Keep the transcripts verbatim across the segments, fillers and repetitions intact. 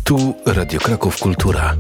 Tu Radio Kraków Kultura.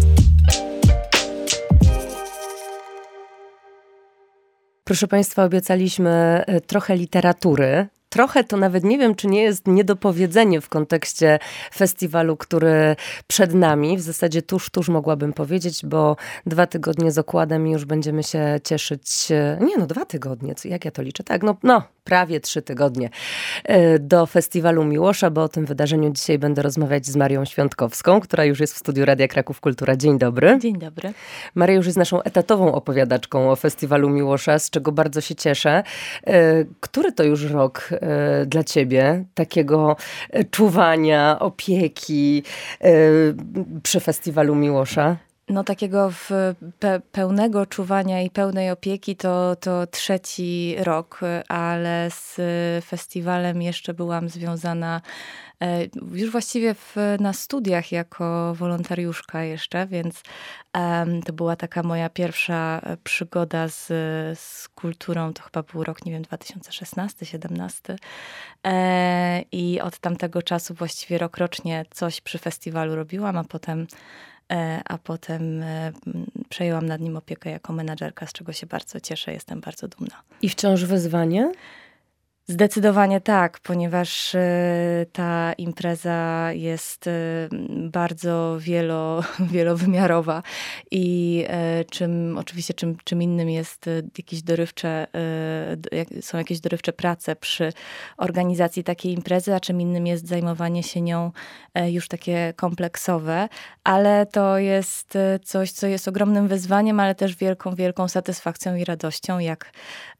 Proszę Państwa, obiecaliśmy trochę literatury. Trochę to nawet nie wiem, czy nie jest niedopowiedzenie w kontekście festiwalu, który przed nami. W zasadzie tuż, tuż mogłabym powiedzieć, bo dwa tygodnie z okładem i już będziemy się cieszyć. Nie no, dwa tygodnie, jak ja to liczę? Tak, no, no prawie trzy tygodnie do festiwalu Miłosza, bo o tym wydarzeniu dzisiaj będę rozmawiać z Marią Świątkowską, która już jest w studiu Radia Kraków Kultura. Dzień dobry. Dzień dobry. Maria już jest naszą etatową opowiadaczką o festiwalu Miłosza, z czego bardzo się cieszę. Który to już rok dla ciebie takiego czuwania, opieki przy festiwalu Miłosza? No takiego w pe- pełnego czuwania i pełnej opieki to, to trzeci rok, ale z festiwalem jeszcze byłam związana już właściwie w, na studiach jako wolontariuszka jeszcze, więc um, to była taka moja pierwsza przygoda z, z kulturą. To chyba był rok, nie wiem, dwa tysiące szesnasty, siedemnasty. E, I od tamtego czasu właściwie rokrocznie coś przy festiwalu robiłam, a potem a potem przejęłam nad nim opiekę jako menadżerka, z czego się bardzo cieszę, jestem bardzo dumna. I wciąż wyzwanie? Zdecydowanie tak, ponieważ ta impreza jest bardzo wielo, wielowymiarowa i czym, oczywiście czym, czym innym jest jakieś dorywcze, są jakieś dorywcze prace przy organizacji takiej imprezy, a czym innym jest zajmowanie się nią już takie kompleksowe, ale to jest coś, co jest ogromnym wyzwaniem, ale też wielką, wielką satysfakcją i radością, jak,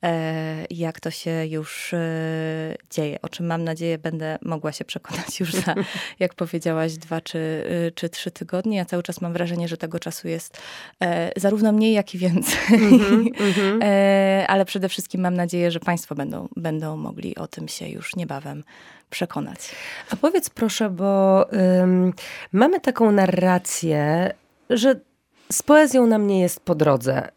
jak to się już dzieje, o czym mam nadzieję będę mogła się przekonać już za, jak powiedziałaś, dwa czy, czy trzy tygodnie. Ja cały czas mam wrażenie, że tego czasu jest e, zarówno mniej, jak i więcej. Mm-hmm, mm-hmm. E, ale przede wszystkim mam nadzieję, że Państwo będą, będą mogli o tym się już niebawem przekonać. A powiedz proszę, bo ym, mamy taką narrację, że z poezją nam nie jest po drodze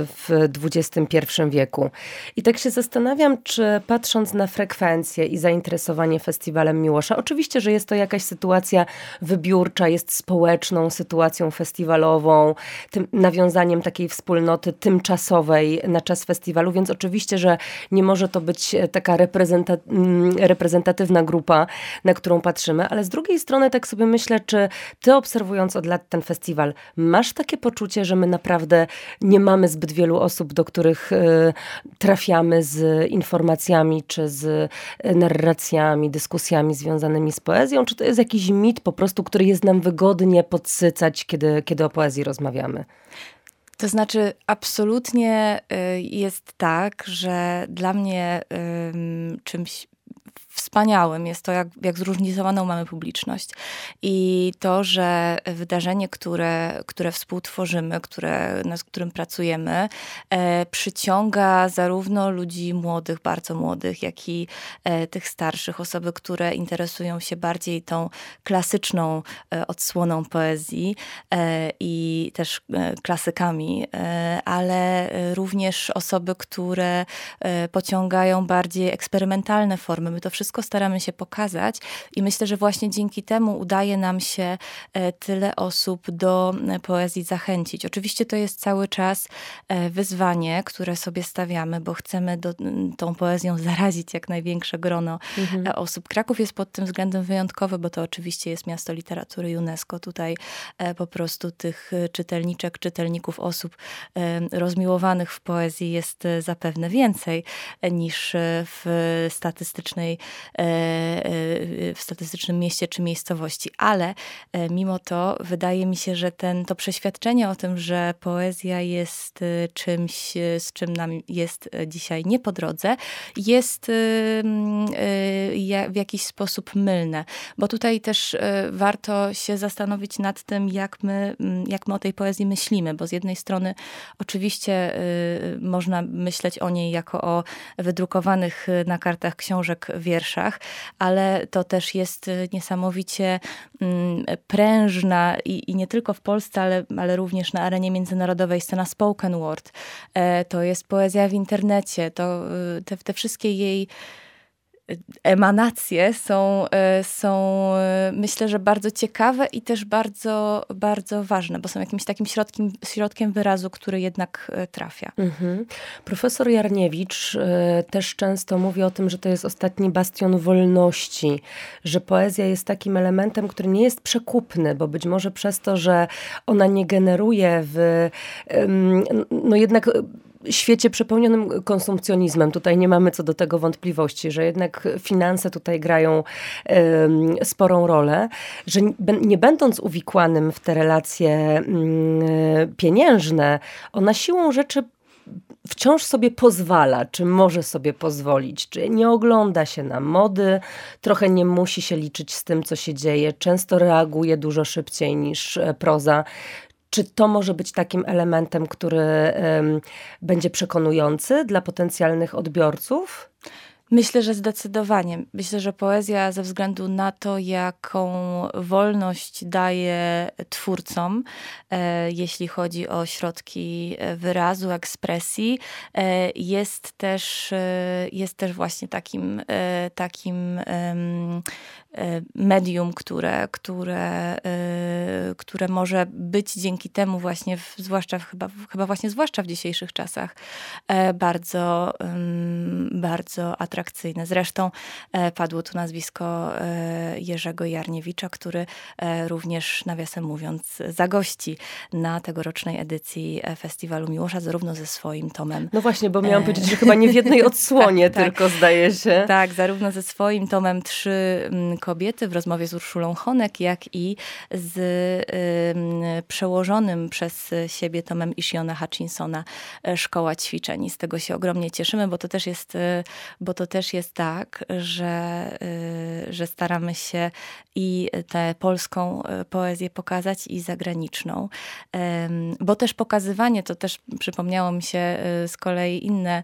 w dwudziestym pierwszym wieku. I tak się zastanawiam, czy patrząc na frekwencję i zainteresowanie festiwalem Miłosza, oczywiście, że jest to jakaś sytuacja wybiórcza, jest społeczną sytuacją festiwalową, tym nawiązaniem takiej wspólnoty tymczasowej na czas festiwalu, więc oczywiście, że nie może to być taka reprezenta- reprezentatywna grupa, na którą patrzymy, ale z drugiej strony tak sobie myślę, czy ty obserwując od lat ten festiwal, masz takie poczucie, że my naprawdę nie mamy zbyt wielu osób, do których y, trafiamy z informacjami, czy z narracjami, dyskusjami związanymi z poezją? Czy to jest jakiś mit po prostu, który jest nam wygodnie podsycać, kiedy, kiedy o poezji rozmawiamy? To znaczy absolutnie y, jest tak, że dla mnie y, czymś wspaniałym jest to, jak, jak zróżnicowaną mamy publiczność. I to, że wydarzenie, które, które współtworzymy, które, nad którym pracujemy, e, przyciąga zarówno ludzi młodych, bardzo młodych, jak i e, tych starszych, osoby, które interesują się bardziej tą klasyczną e, odsłoną poezji e, i też e, klasykami, e, ale również osoby, które e, pociągają bardziej eksperymentalne formy. My to wszystko staramy się pokazać i myślę, że właśnie dzięki temu udaje nam się tyle osób do poezji zachęcić. Oczywiście to jest cały czas wyzwanie, które sobie stawiamy, bo chcemy do, tą poezją zarazić jak największe grono mhm. osób. Kraków jest pod tym względem wyjątkowy, bo to oczywiście jest miasto literatury UNESCO. Tutaj po prostu tych czytelniczek, czytelników, osób rozmiłowanych w poezji jest zapewne więcej niż w statystycznej w statystycznym mieście czy miejscowości, ale mimo to wydaje mi się, że ten, to przeświadczenie o tym, że poezja jest czymś, z czym nam jest dzisiaj nie po drodze, jest w jakiś sposób mylne, bo tutaj też warto się zastanowić nad tym, jak my, jak my o tej poezji myślimy, bo z jednej strony oczywiście można myśleć o niej jako o wydrukowanych na kartach książek wierszach, ale to też jest niesamowicie prężna i, i nie tylko w Polsce, ale, ale również na arenie międzynarodowej scena spoken word. To jest poezja w internecie, to te, te wszystkie jej emanacje są, są myślę, że bardzo ciekawe i też bardzo, bardzo ważne, bo są jakimś takim środkiem, środkiem wyrazu, który jednak trafia. Mhm. Profesor Jarniewicz y, też często mówi o tym, że to jest ostatni bastion wolności, że poezja jest takim elementem, który nie jest przekupny, bo być może przez to, że ona nie generuje w y, no jednak świecie przepełnionym konsumpcjonizmem. Tutaj nie mamy co do tego wątpliwości, że jednak finanse tutaj grają y, sporą rolę, że nie będąc uwikłanym w te relacje y, pieniężne, ona siłą rzeczy wciąż sobie pozwala, czy może sobie pozwolić, czy nie ogląda się na mody, trochę nie musi się liczyć z tym, co się dzieje, często reaguje dużo szybciej niż proza. Czy to może być takim elementem, który um, będzie przekonujący dla potencjalnych odbiorców? Myślę, że zdecydowanie. Myślę, że poezja ze względu na to, jaką wolność daje twórcom, e, jeśli chodzi o środki wyrazu, ekspresji, e, jest też, e, jest też właśnie takim, e, takim e, medium, które, które, e, które może być dzięki temu właśnie, w, zwłaszcza w, chyba, chyba właśnie zwłaszcza w dzisiejszych czasach, e, bardzo, um, bardzo atrakcyjne. atrakcyjne. Zresztą e, padło tu nazwisko e, Jerzego Jarniewicza, który e, również, nawiasem mówiąc, zagości na tegorocznej edycji Festiwalu Miłosza, zarówno ze swoim tomem. No właśnie, bo miałam e... powiedzieć, że chyba nie w jednej odsłonie tak, tylko, tak. zdaje się. Tak, zarówno ze swoim tomem Trzy kobiety w rozmowie z Urszulą Honek, jak i z y, przełożonym przez siebie tomem Ishiona Hutchinsona Szkoła ćwiczeń. I z tego się ogromnie cieszymy, bo to też jest, bo to też jest tak, że, że staramy się i tę polską poezję pokazać i zagraniczną. Bo też pokazywanie, to też przypomniało mi się z kolei inne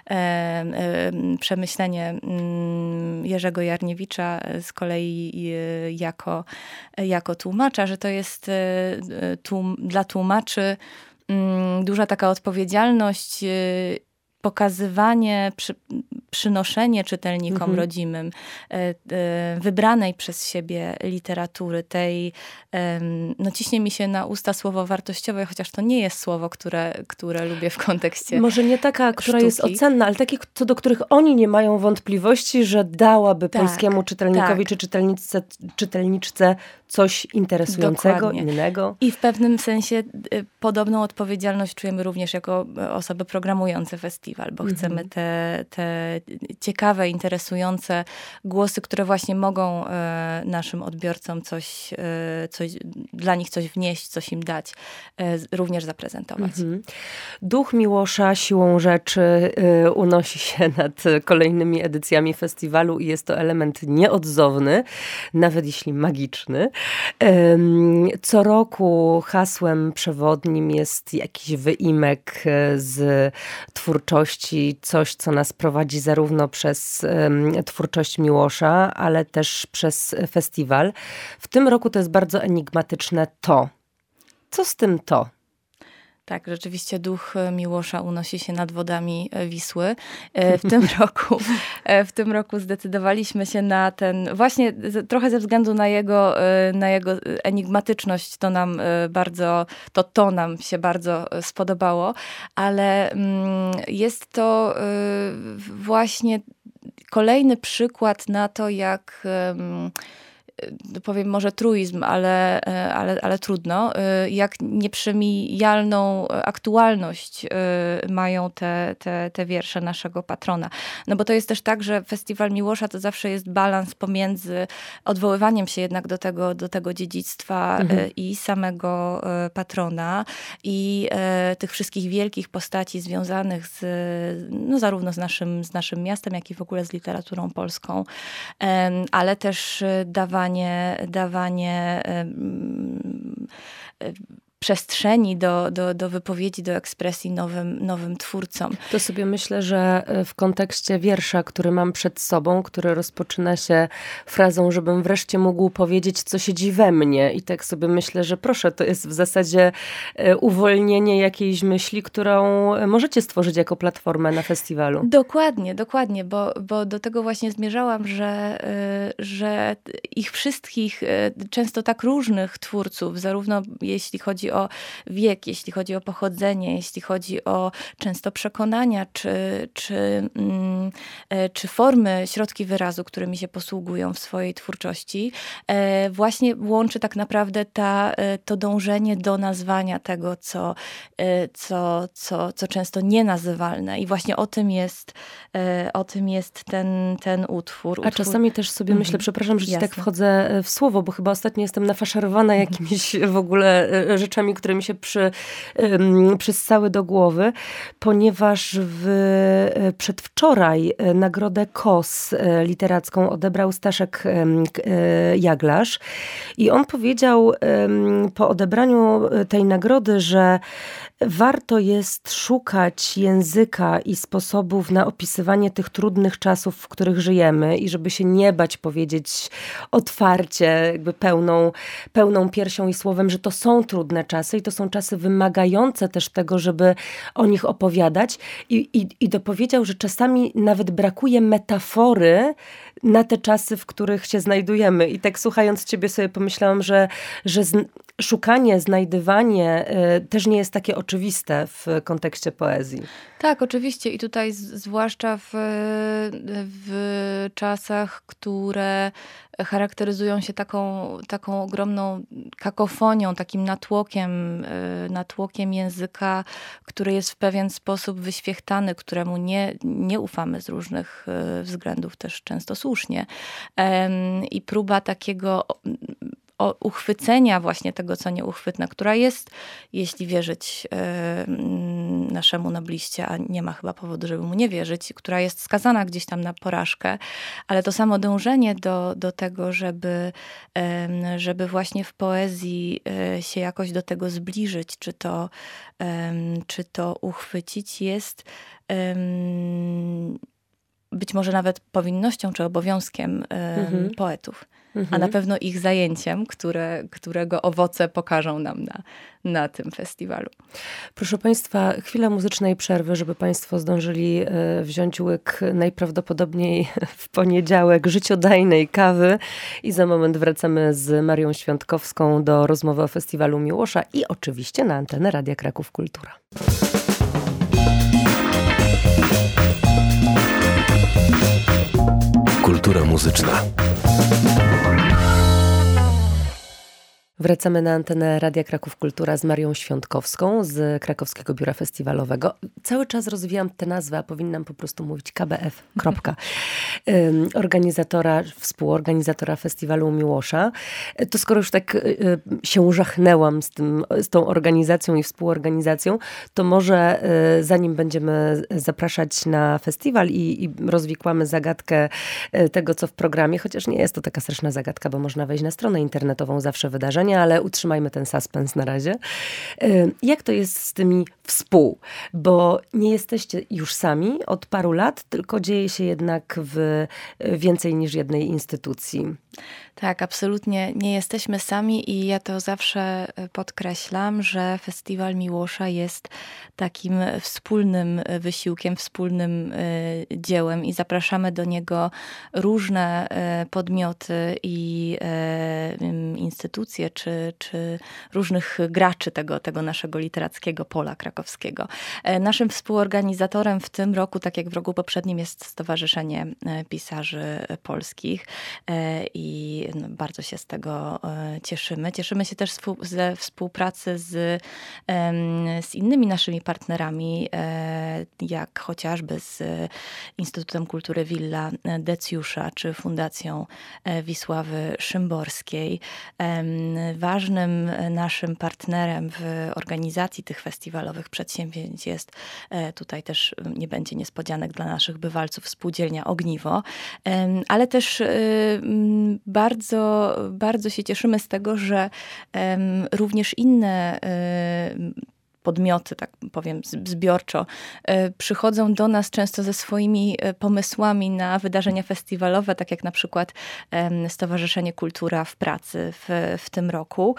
przemyślenie Jerzego Jarniewicza z kolei jako, jako tłumacza, że to jest tłum, dla tłumaczy duża taka odpowiedzialność, pokazywanie, przy, przynoszenie czytelnikom mhm. rodzimym e, e, wybranej przez siebie literatury, tej, e, no ciśnie mi się na usta słowo wartościowe, chociaż to nie jest słowo, które, które lubię w kontekście Może nie taka, która sztuki. jest ocenna, ale takich, co do których oni nie mają wątpliwości, że dałaby tak, polskiemu czytelnikowi tak. czy czytelniczce, czytelniczce coś interesującego, Dokładnie. innego. I w pewnym sensie y, podobną odpowiedzialność czujemy również jako osoby programujące festiwal, bo mhm. chcemy te, te ciekawe, interesujące głosy, które właśnie mogą y, naszym odbiorcom coś, y, coś, dla nich coś wnieść, coś im dać, y, również zaprezentować. Mhm. Duch Miłosza siłą rzeczy y, unosi się nad kolejnymi edycjami festiwalu i jest to element nieodzowny, nawet jeśli magiczny. Co roku hasłem przewodnim jest jakiś wyimek z twórczości, coś, co nas prowadzi zarówno przez twórczość Miłosza, ale też przez festiwal. W tym roku to jest bardzo enigmatyczne to. Co z tym to? Tak, rzeczywiście duch Miłosza unosi się nad wodami Wisły. W tym roku, w tym roku zdecydowaliśmy się na ten, właśnie trochę ze względu na jego, na jego enigmatyczność, to nam bardzo, to to nam się bardzo spodobało, ale jest to właśnie kolejny przykład na to, jak powiem może truizm, ale, ale, ale trudno, jak nieprzemijalną aktualność mają te, te, te wiersze naszego patrona. No bo to jest też tak, że Festiwal Miłosza to zawsze jest balans pomiędzy odwoływaniem się jednak do tego, do tego dziedzictwa mhm. i samego patrona i tych wszystkich wielkich postaci związanych z, no zarówno z naszym, z naszym miastem, jak i w ogóle z literaturą polską, ale też dawanie dawanie, dawanie przestrzeni do, do, do wypowiedzi, do ekspresji nowym, nowym twórcom. To sobie myślę, że w kontekście wiersza, który mam przed sobą, który rozpoczyna się frazą, żebym wreszcie mógł powiedzieć, co siedzi we mnie. I tak sobie myślę, że proszę, to jest w zasadzie uwolnienie jakiejś myśli, którą możecie stworzyć jako platformę na festiwalu. Dokładnie, dokładnie, bo, bo do tego właśnie zmierzałam, że, że ich wszystkich, często tak różnych twórców, zarówno jeśli chodzi o wiek, jeśli chodzi o pochodzenie, jeśli chodzi o często przekonania, czy, czy, czy formy, środki wyrazu, którymi się posługują w swojej twórczości, właśnie łączy tak naprawdę ta, to dążenie do nazwania tego, co, co, co, co często nienazywalne. I właśnie o tym jest, o tym jest ten, ten utwór. A utwór... czasami też sobie myślę, przepraszam, że ci Jasne. tak wchodzę w słowo, bo chyba ostatnio jestem nafaszerowana jakimiś w ogóle rzeczami, które mi się przy, przyssały do głowy, ponieważ w, przedwczoraj nagrodę K O S literacką odebrał Staszek Jaglasz i on powiedział po odebraniu tej nagrody, że warto jest szukać języka i sposobów na opisywanie tych trudnych czasów, w których żyjemy i żeby się nie bać powiedzieć otwarcie, jakby pełną, pełną piersią i słowem, że to są trudne czasy i to są czasy wymagające też tego, żeby o nich opowiadać. I, i, i dopowiedział, że czasami nawet brakuje metafory na te czasy, w których się znajdujemy. I tak słuchając ciebie sobie pomyślałam, że, że z, szukanie, znajdywanie y, też nie jest takie oczywiste w kontekście poezji. Tak, oczywiście. I tutaj z, zwłaszcza w, w czasach, które charakteryzują się taką, taką ogromną kakofonią, takim natłokiem, natłokiem języka, który jest w pewien sposób wyświechtany, któremu nie, nie ufamy z różnych względów, też często słusznie. I próba takiego o uchwycenia właśnie tego, co nieuchwytne, która jest, jeśli wierzyć y, naszemu nobliście, a nie ma chyba powodu, żeby mu nie wierzyć, która jest skazana gdzieś tam na porażkę, ale to samo dążenie do, do tego, żeby, y, żeby właśnie w poezji y, się jakoś do tego zbliżyć, czy to, y, czy to uchwycić, jest y, być może nawet powinnością czy obowiązkiem y, mhm. poetów. Mhm. A na pewno ich zajęciem, które, którego owoce pokażą nam na, na tym festiwalu. Proszę Państwa, chwila muzycznej przerwy, żeby Państwo zdążyli wziąć łyk najprawdopodobniej w poniedziałek życiodajnej kawy i za moment wracamy z Marią Świątkowską do rozmowy o festiwalu Miłosza i oczywiście na antenę Radia Kraków Kultura. Kultura muzyczna. Wracamy na antenę Radia Kraków Kultura z Marią Świątkowską z Krakowskiego Biura Festiwalowego. Cały czas rozwijam tę nazwę, a powinnam po prostu mówić K B F. Kropka. Organizatora, współorganizatora festiwalu Miłosza. To skoro już tak się żachnęłam z, tym, z tą organizacją i współorganizacją, to może zanim będziemy zapraszać na festiwal i, i rozwikłamy zagadkę tego, co w programie, chociaż nie jest to taka straszna zagadka, bo można wejść na stronę internetową zawsze wydarzenia, ale utrzymajmy ten suspens na razie. Jak to jest z tymi współ? Bo nie jesteście już sami od paru lat, tylko dzieje się jednak w więcej niż jednej instytucji. Tak, absolutnie nie jesteśmy sami i ja to zawsze podkreślam, że Festiwal Miłosza jest takim wspólnym wysiłkiem, wspólnym dziełem i zapraszamy do niego różne podmioty i instytucje, czy, czy różnych graczy tego, tego naszego literackiego pola krakowskiego. Naszym współorganizatorem w tym roku, tak jak w roku poprzednim, jest Stowarzyszenie Pisarzy Polskich i no, bardzo się z tego cieszymy. Cieszymy się też ze współpracy z, z innymi naszymi partnerami, jak chociażby z Instytutem Kultury Villa Decjusza, czy Fundacją Wisławy Szymborskiej. ważnym naszym partnerem w organizacji tych festiwalowych przedsięwzięć jest, tutaj też nie będzie niespodzianek dla naszych bywalców, Spółdzielnia Ogniwo, ale też bardzo, bardzo się cieszymy z tego, że również inne podmioty, tak powiem zbiorczo, przychodzą do nas często ze swoimi pomysłami na wydarzenia festiwalowe, tak jak na przykład Stowarzyszenie Kultura w Pracy w, w tym roku.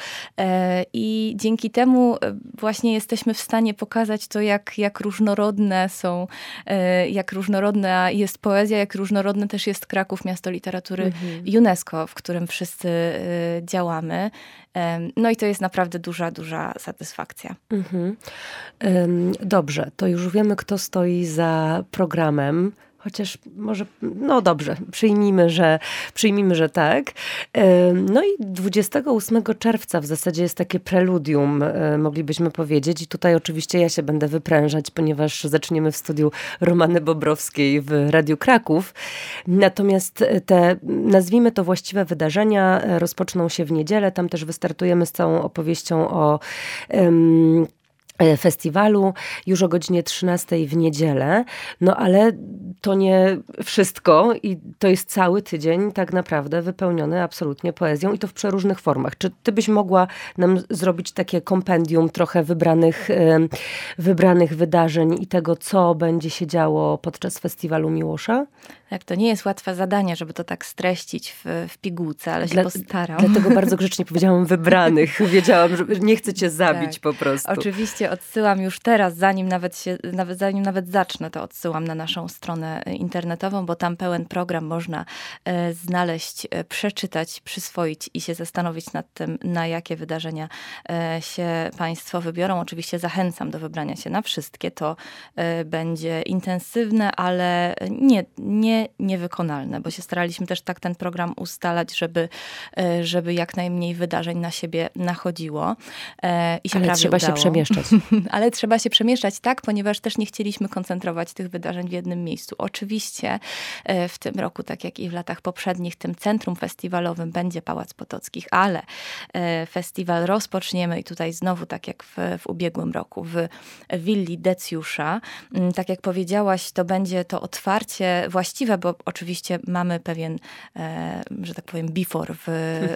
I dzięki temu właśnie jesteśmy w stanie pokazać to, jak, jak różnorodne są, jak różnorodna jest poezja, jak różnorodne też jest Kraków, miasto literatury mhm. UNESCO, w którym wszyscy działamy. No i to jest naprawdę duża, duża satysfakcja. Mhm. Dobrze, to już wiemy, kto stoi za programem. Chociaż może, no dobrze, przyjmijmy, że, przyjmijmy, że tak. No i dwudziestego ósmego czerwca w zasadzie jest takie preludium, moglibyśmy powiedzieć. I tutaj oczywiście ja się będę wyprężać, ponieważ zaczniemy w studiu Romany Bobrowskiej w Radiu Kraków. Natomiast te, nazwijmy to właściwe wydarzenia, rozpoczną się w niedzielę. Tam też wystartujemy z całą opowieścią o um, festiwalu już o godzinie trzynastej w niedzielę. No ale to nie wszystko i to jest cały tydzień tak naprawdę wypełniony absolutnie poezją i to w przeróżnych formach. Czy ty byś mogła nam zrobić takie kompendium trochę wybranych, wybranych wydarzeń i tego, co będzie się działo podczas festiwalu Miłosza? Tak, to nie jest łatwe zadanie, żeby to tak streścić w, w pigułce, ale się Dla, postaram. Dlatego bardzo grzecznie powiedziałam wybranych. Wiedziałam, że nie chcę cię zabić tak. po prostu. Oczywiście odsyłam już teraz, zanim nawet, się, nawet, zanim nawet zacznę, to odsyłam na naszą stronę internetową, bo tam pełen program można e, znaleźć, e, przeczytać, przyswoić i się zastanowić nad tym, na jakie wydarzenia e, się Państwo wybiorą. Oczywiście zachęcam do wybrania się na wszystkie. To e, będzie intensywne, ale nie, nie niewykonalne, bo się staraliśmy też tak ten program ustalać, żeby, żeby jak najmniej wydarzeń na siebie nachodziło. I się Ale trzeba udało. się przemieszczać. Ale trzeba się przemieszczać, tak, ponieważ też nie chcieliśmy koncentrować tych wydarzeń w jednym miejscu. Oczywiście w tym roku, tak jak i w latach poprzednich, tym centrum festiwalowym będzie Pałac Potockich, ale festiwal rozpoczniemy i tutaj znowu, tak jak w, w ubiegłym roku, w willi Decjusza. Tak jak powiedziałaś, to będzie to otwarcie właściwe, bo oczywiście mamy pewien, że tak powiem, before w,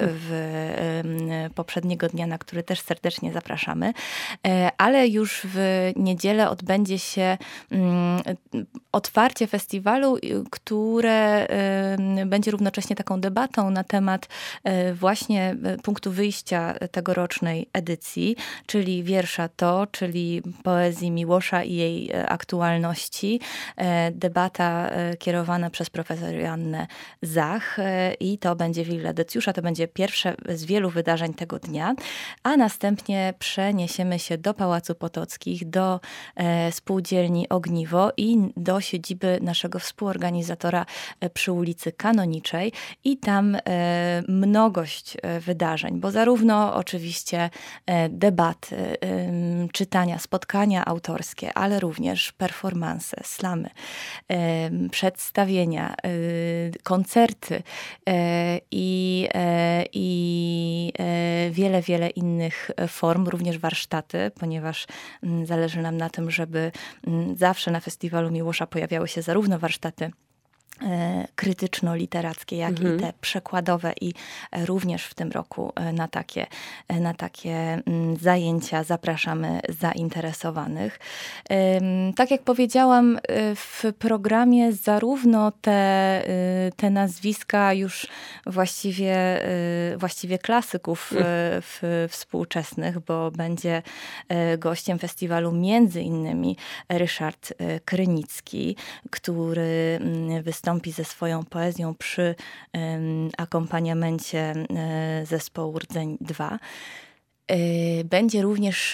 w poprzedniego dnia, na który też serdecznie zapraszamy, ale już w niedzielę odbędzie się otwarcie festiwalu, które będzie równocześnie taką debatą na temat właśnie punktu wyjścia tegorocznej edycji, czyli wiersza To, czyli poezji Miłosza i jej aktualności. Debata kierowana przez profesor Joannę Zach i to będzie Willa Decjusza, to będzie pierwsze z wielu wydarzeń tego dnia, a następnie przeniesiemy się do Pałacu Potockich, do e, Spółdzielni Ogniwo i do siedziby naszego współorganizatora przy ulicy Kanoniczej i tam e, mnogość wydarzeń, bo zarówno oczywiście e, debaty, e, czytania, spotkania autorskie, ale również performanse, slamy, e, przedstawienia, koncerty i, i wiele, wiele innych form, również warsztaty, ponieważ zależy nam na tym, żeby zawsze na Festiwalu Miłosza pojawiały się zarówno warsztaty krytyczno-literackie, jak mhm. i te przekładowe i również w tym roku na takie, na takie zajęcia zapraszamy zainteresowanych. Tak jak powiedziałam, w programie zarówno te, te nazwiska już właściwie, właściwie klasyków w, współczesnych, bo będzie gościem festiwalu między innymi Ryszard Krynicki, który wystąpi ze swoją poezją przy um, akompaniamencie um, zespołu Rdzeń dwa. Będzie również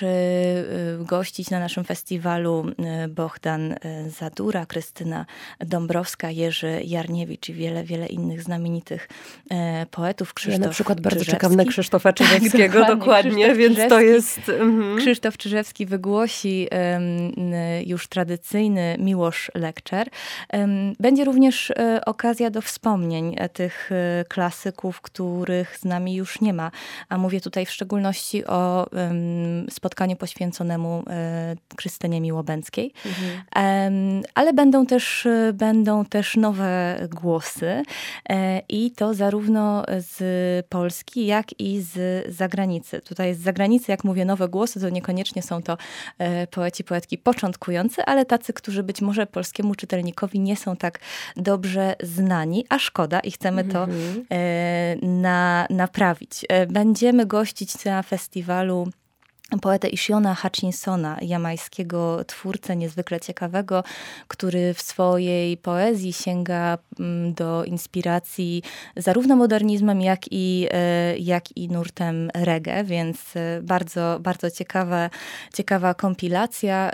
gościć na naszym festiwalu Bohdan Zadura, Krystyna Dąbrowska, Jerzy Jarniewicz i wiele, wiele innych znamienitych poetów. Krzysztof Ja na przykład bardzo Czyżewski. czekam na Krzysztofa Czyżewskiego, tak, dokładnie, dokładnie więc to jest... Mhm. Krzysztof Czyżewski wygłosi um, już tradycyjny Miłosz Lecture. Um, będzie również um, okazja do wspomnień tych um, klasyków, których z nami już nie ma. A mówię tutaj w szczególności o um, spotkaniu poświęconemu um, Krystynie Miłobęckiej. Mhm. Um, ale będą też, będą też nowe głosy um, i to zarówno z Polski, jak i z zagranicy. Tutaj z zagranicy, jak mówię, nowe głosy, to niekoniecznie są to e, poeci, poetki początkujący, ale tacy, którzy być może polskiemu czytelnikowi nie są tak dobrze znani, a szkoda i chcemy to mm-hmm. e, na, naprawić. E, będziemy gościć na festiwalu poetę Ishiona Hutchinsona, jamajskiego twórcę niezwykle ciekawego, który w swojej poezji sięga do inspiracji zarówno modernizmem, jak i, jak i nurtem reggae, więc bardzo, bardzo ciekawa, ciekawa kompilacja.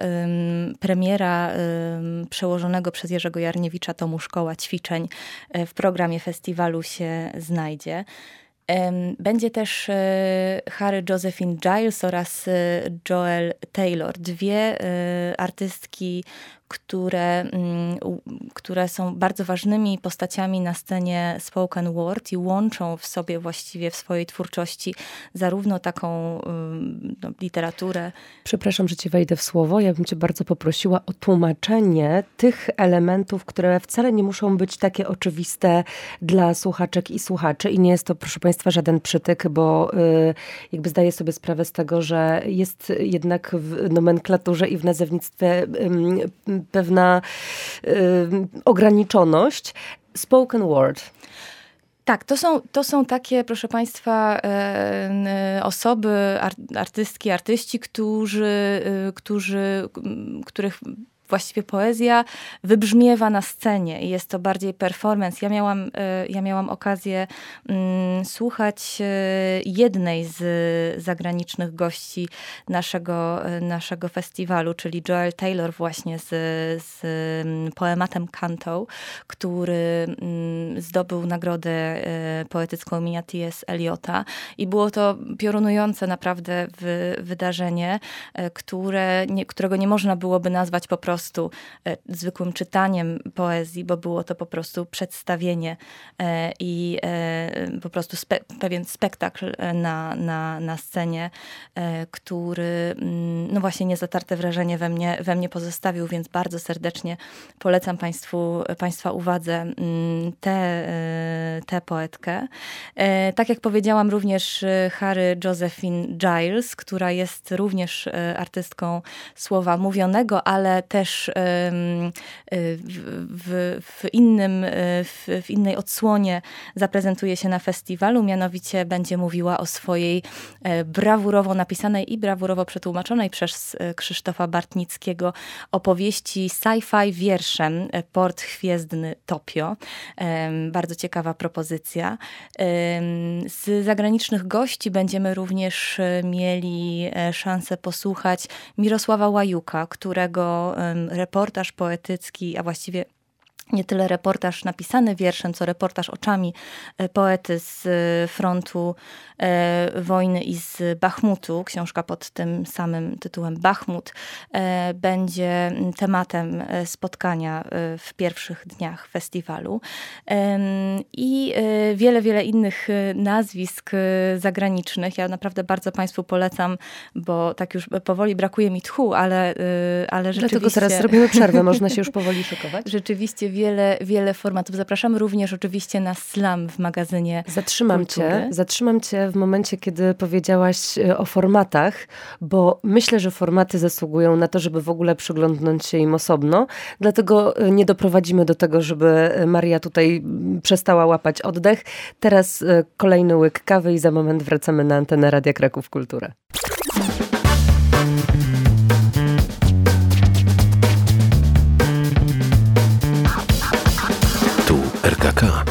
Premiera przełożonego przez Jerzego Jarniewicza tomu Szkoła Ćwiczeń w programie festiwalu się znajdzie. Będzie też Harry Josephine Giles oraz Joel Taylor. Dwie artystki, które, które są bardzo ważnymi postaciami na scenie spoken word i łączą w sobie właściwie w swojej twórczości zarówno taką no, literaturę. Przepraszam, że ci wejdę w słowo. Ja bym cię bardzo poprosiła o tłumaczenie tych elementów, które wcale nie muszą być takie oczywiste dla słuchaczek i słuchaczy. I nie jest to, proszę państwa, żaden przytyk, bo y, jakby zdaję sobie sprawę z tego, że jest jednak w nomenklaturze i w nazewnictwie y, pewna y, ograniczoność. Spoken word. Tak, to są, to są takie, proszę państwa, e, osoby, artystki, artyści, którzy, którzy, których właściwie poezja wybrzmiewa na scenie i jest to bardziej performance. Ja miałam, ja miałam okazję mm, słuchać jednej z zagranicznych gości naszego, naszego festiwalu, czyli Joel Taylor właśnie z, z poematem Canto, który mm, zdobył nagrodę poetycką imienia T S Eliota i było to piorunujące naprawdę w, wydarzenie, które, nie, którego nie można byłoby nazwać po prostu prostu e, zwykłym czytaniem poezji, bo było to po prostu przedstawienie e, i e, po prostu spe, pewien spektakl na, na, na scenie, e, który no właśnie niezatarte wrażenie we mnie, we mnie pozostawił, więc bardzo serdecznie polecam Państwu, Państwa uwadze tę te poetkę. E, tak jak powiedziałam, również Harry Josephine Giles, która jest również artystką słowa mówionego, ale też w, w, innym, w, w innej odsłonie zaprezentuje się na festiwalu, mianowicie będzie mówiła o swojej brawurowo napisanej i brawurowo przetłumaczonej przez Krzysztofa Bartnickiego opowieści sci-fi wierszem Port Gwiezdny Topio. Bardzo ciekawa propozycja. Z zagranicznych gości będziemy również mieli szansę posłuchać Mirosława Łajuka, którego reportaż poetycki, a właściwie nie tyle reportaż napisany wierszem, co reportaż oczami poety z frontu e, wojny i z Bachmutu. Książka pod tym samym tytułem Bachmut e, będzie tematem spotkania w pierwszych dniach festiwalu. E, I e, wiele, wiele innych nazwisk zagranicznych. Ja naprawdę bardzo Państwu polecam, bo tak już powoli brakuje mi tchu, ale, e, ale rzeczywiście... Dlatego teraz zrobimy przerwę, można się już powoli szykować. Rzeczywiście wiele, wiele formatów. Zapraszamy również oczywiście na Slam w magazynie Zatrzymam Kultury. cię, zatrzymam cię w momencie, kiedy powiedziałaś o formatach, bo myślę, że formaty zasługują na to, żeby w ogóle przyglądnąć się im osobno. Dlatego nie doprowadzimy do tego, żeby Maria tutaj przestała łapać oddech. Teraz kolejny łyk kawy i za moment wracamy na antenę Radia Kraków Kultura. R K K.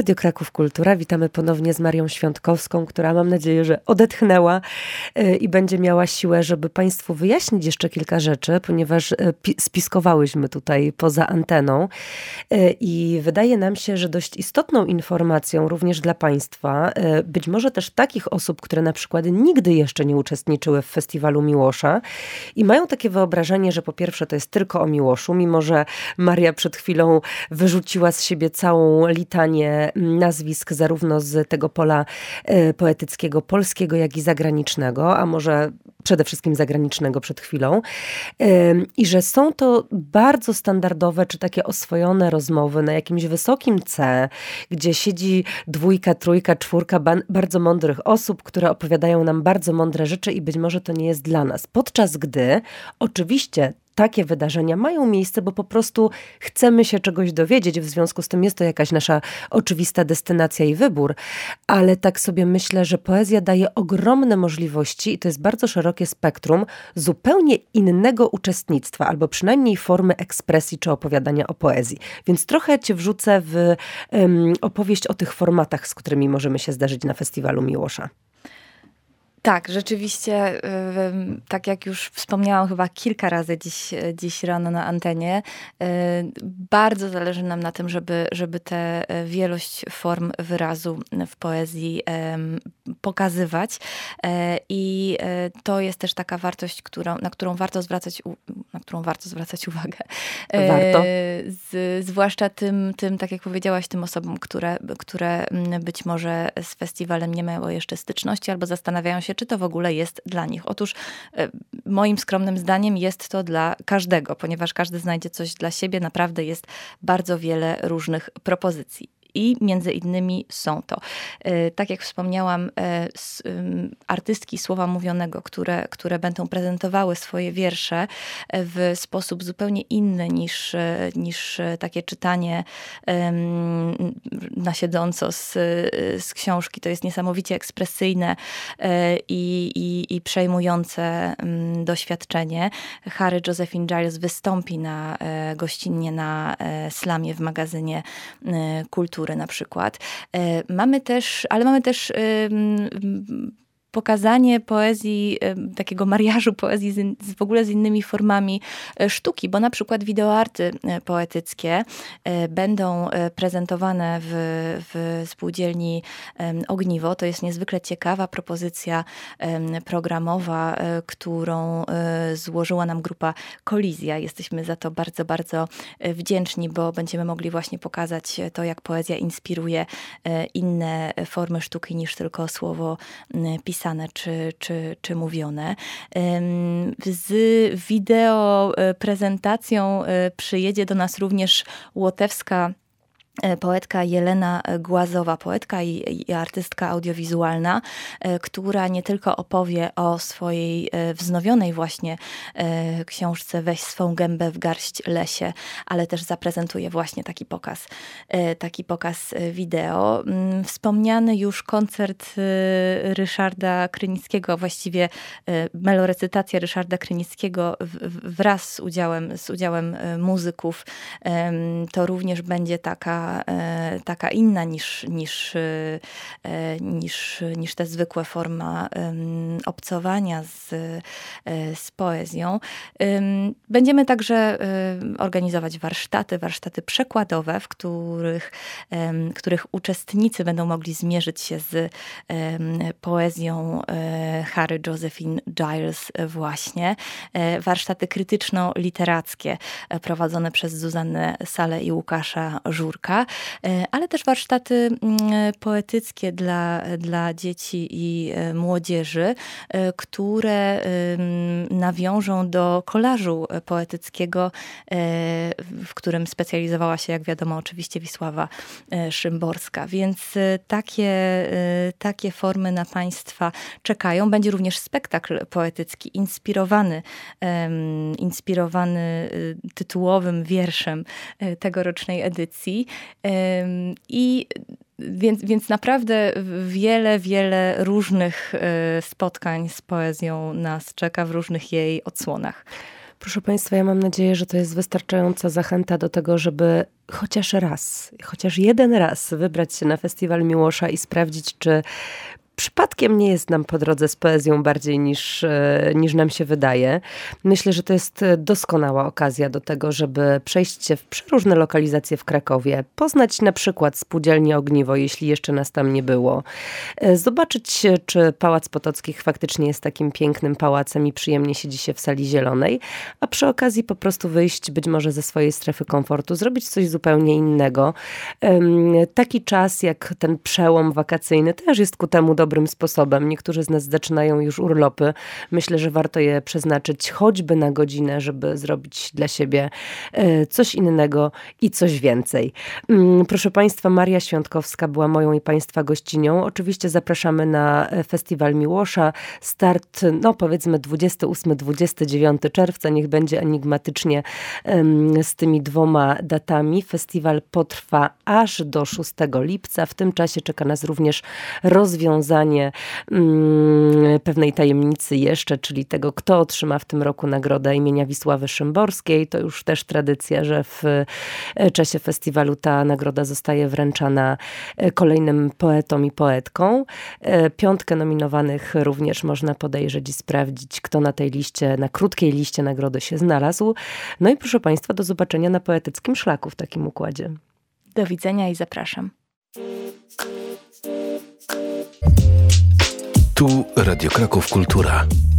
Radio Kraków Kultura. Witamy ponownie z Marią Świątkowską, która mam nadzieję, że odetchnęła i będzie miała siłę, żeby Państwu wyjaśnić jeszcze kilka rzeczy, ponieważ spiskowałyśmy tutaj poza anteną i wydaje nam się, że dość istotną informacją również dla Państwa, być może też takich osób, które na przykład nigdy jeszcze nie uczestniczyły w Festiwalu Miłosza i mają takie wyobrażenie, że po pierwsze to jest tylko o Miłoszu, mimo że Maria przed chwilą wyrzuciła z siebie całą litanię nazwisk zarówno z tego pola poetyckiego, polskiego, jak i zagranicznego, a może przede wszystkim zagranicznego przed chwilą. I że są to bardzo standardowe, czy takie oswojone rozmowy na jakimś wysokim C, gdzie siedzi dwójka, trójka, czwórka bardzo mądrych osób, które opowiadają nam bardzo mądre rzeczy i być może to nie jest dla nas. Podczas gdy oczywiście takie wydarzenia mają miejsce, bo po prostu chcemy się czegoś dowiedzieć, w związku z tym jest to jakaś nasza oczywista destynacja i wybór, ale tak sobie myślę, że poezja daje ogromne możliwości i to jest bardzo szerokie spektrum zupełnie innego uczestnictwa, albo przynajmniej formy ekspresji czy opowiadania o poezji. Więc trochę cię wrzucę w um, opowieść o tych formatach, z którymi możemy się zdarzyć na Festiwalu Miłosza. Tak, rzeczywiście, tak jak już wspomniałam chyba kilka razy dziś, dziś rano na antenie, bardzo zależy nam na tym, żeby, żeby tę wielość form wyrazu w poezji pokazywać. I to jest też taka wartość, którą, na którą warto zwracać, na którą warto zwracać uwagę. Warto. Z, zwłaszcza tym, tym, tak jak powiedziałaś, tym osobom, które, które być może z festiwalem nie miały jeszcze styczności albo zastanawiają się, czy to w ogóle jest dla nich. Otóż moim skromnym zdaniem jest to dla każdego, ponieważ każdy znajdzie coś dla siebie. Naprawdę jest bardzo wiele różnych propozycji. I między innymi są to, tak jak wspomniałam, artystki słowa mówionego, które, które będą prezentowały swoje wiersze w sposób zupełnie inny niż, niż takie czytanie na siedząco z, z książki. To jest niesamowicie ekspresyjne i, i, i przejmujące doświadczenie. Harry Josephine Giles wystąpi na, gościnnie na slamie w magazynie Kultury na przykład. Mamy też, ale mamy też pokazanie poezji, takiego mariażu poezji z, w ogóle z innymi formami sztuki, bo na przykład wideoarty poetyckie będą prezentowane w, w spółdzielni Ogniwo. To jest niezwykle ciekawa propozycja programowa, którą złożyła nam grupa Kolizja. Jesteśmy za to bardzo, bardzo wdzięczni, bo będziemy mogli właśnie pokazać to, jak poezja inspiruje inne formy sztuki niż tylko słowo pisane. Czy, czy, czy mówione. Z wideo prezentacją przyjedzie do nas również łotewska poetka Jelena Głazowa, poetka i, i artystka audiowizualna, która nie tylko opowie o swojej wznowionej właśnie książce Weź swą gębę w garść lesie, ale też zaprezentuje właśnie taki pokaz, taki pokaz wideo. Wspomniany już koncert Ryszarda Krynickiego, właściwie melorecytacja Ryszarda Krynickiego wraz z udziałem, z udziałem muzyków, to również będzie taka taka inna niż, niż, niż, niż te zwykłe forma obcowania z, z poezją. Będziemy także organizować warsztaty, warsztaty przekładowe, w których, których uczestnicy będą mogli zmierzyć się z poezją Harry Josephine Giles właśnie. Warsztaty krytyczno-literackie prowadzone przez Zuzannę Salę i Łukasza Żurka, ale też warsztaty poetyckie dla, dla dzieci i młodzieży, które nawiążą do kolażu poetyckiego, w którym specjalizowała się, jak wiadomo, oczywiście Wisława Szymborska. Więc takie, takie formy na Państwa czekają. Będzie również spektakl poetycki inspirowany, inspirowany tytułowym wierszem tegorocznej edycji. I więc, więc naprawdę wiele, wiele różnych spotkań z poezją nas czeka w różnych jej odsłonach. Proszę Państwa, ja mam nadzieję, że to jest wystarczająca zachęta do tego, żeby chociaż raz, chociaż jeden raz wybrać się na Festiwal Miłosza i sprawdzić, czy przypadkiem nie jest nam po drodze z poezją bardziej niż, niż nam się wydaje. Myślę, że to jest doskonała okazja do tego, żeby przejść się w przeróżne lokalizacje w Krakowie, poznać na przykład Spółdzielnię Ogniwo, jeśli jeszcze nas tam nie było, zobaczyć, czy Pałac Potockich faktycznie jest takim pięknym pałacem i przyjemnie siedzi się w sali zielonej, a przy okazji po prostu wyjść być może ze swojej strefy komfortu, zrobić coś zupełnie innego. Taki czas jak ten przełom wakacyjny też jest ku temu dobrym sposobem. Niektórzy z nas zaczynają już urlopy. Myślę, że warto je przeznaczyć choćby na godzinę, żeby zrobić dla siebie coś innego i coś więcej. Proszę Państwa, Maria Świątkowska była moją i Państwa gościnią. Oczywiście zapraszamy na Festiwal Miłosza. Start, no powiedzmy dwudziestego ósmego do dwudziestego dziewiątego czerwca. Niech będzie enigmatycznie z tymi dwoma datami. Festiwal potrwa aż do szóstego lipca. W tym czasie czeka nas również rozwiązanie mm, pewnej tajemnicy jeszcze, czyli tego, kto otrzyma w tym roku nagrodę imienia Wisławy Szymborskiej. To już też tradycja, że w czasie festiwalu ta nagroda zostaje wręczana kolejnym poetom i poetką. Piątkę nominowanych również można podejrzeć i sprawdzić, kto na tej liście, na krótkiej liście nagrody się znalazł. No i proszę Państwa, do zobaczenia na Poetyckim Szlaku w takim układzie. Do widzenia i zapraszam. Tu Radio Kraków Kultura.